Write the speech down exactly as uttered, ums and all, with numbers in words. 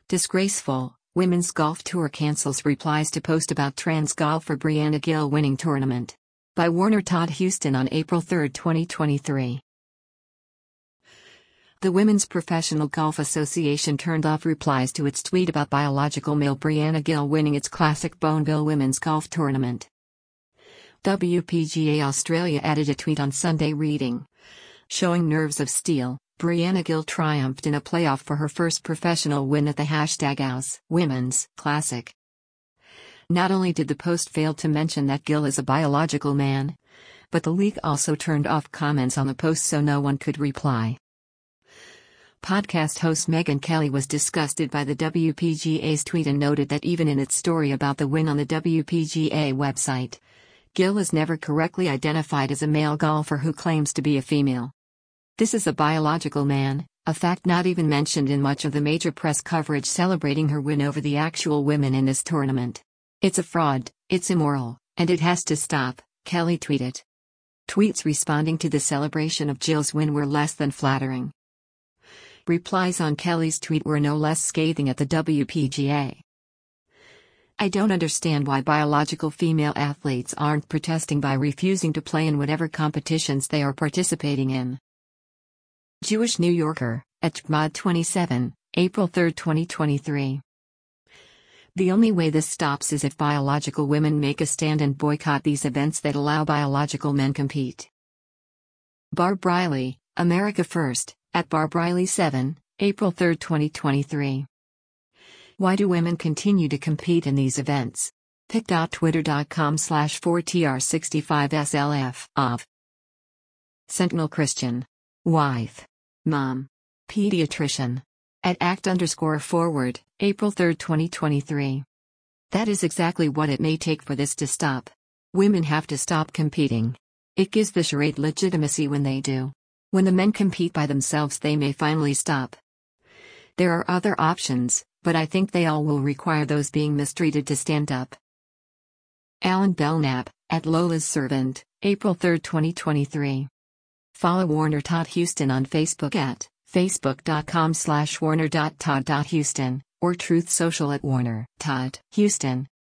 Disgraceful, Women's Golf Tour cancels replies to post about trans golfer Brianna Gill winning tournament. By Warner Todd Houston on April third, twenty twenty-three. The Women's Professional Golf Association turned off replies to its tweet about biological male Brianna Gill winning its Classic Boneville Women's Golf Tournament. W P G A Australia added a tweet on Sunday reading, "Showing nerves of steel, Brianna Gill triumphed in a playoff for her first professional win at the hashtag Aus Women's Classic." Not only did the post fail to mention that Gill is a biological man, but the league also turned off comments on the post so no one could reply. Podcast host Megyn Kelly was disgusted by the W P G A's tweet and noted that even in its story about the win on the W P G A website, Gill is never correctly identified as a male golfer who claims to be a female. This is a biological man, a fact not even mentioned in much of the major press coverage celebrating her win over the actual women in this tournament. "It's a fraud, it's immoral, and it has to stop," Kelly tweeted. Tweets responding to the celebration of Gill's win were less than flattering. Replies on Kelly's tweet were no less scathing at the W P G A. "I don't understand why biological female athletes aren't protesting by refusing to play in whatever competitions they are participating in." Jewish New Yorker, at twenty-seven, April third, twenty twenty-three. "The only way this stops is if biological women make a stand and boycott these events that allow biological men compete." Barb Riley, America First, at Barb Riley seven, April third, twenty twenty-three. "Why do women continue to compete in these events? pic.twitter.com slash 4tr65slf of Sentinel Christian. Wife. Mom. Pediatrician. At act underscore forward, April third, twenty twenty-three. That is exactly what it may take for this to stop. Women have to stop competing. It gives the charade legitimacy when they do. When the men compete by themselves, they may finally stop. There are other options, but I think they all will require those being mistreated to stand up." Alan Belknap, at Lola's Servant, April third, twenty twenty-three. Follow Warner Todd Houston on Facebook at facebook.com slash warner.todd.houston or Truth Social at Warner Todd Houston.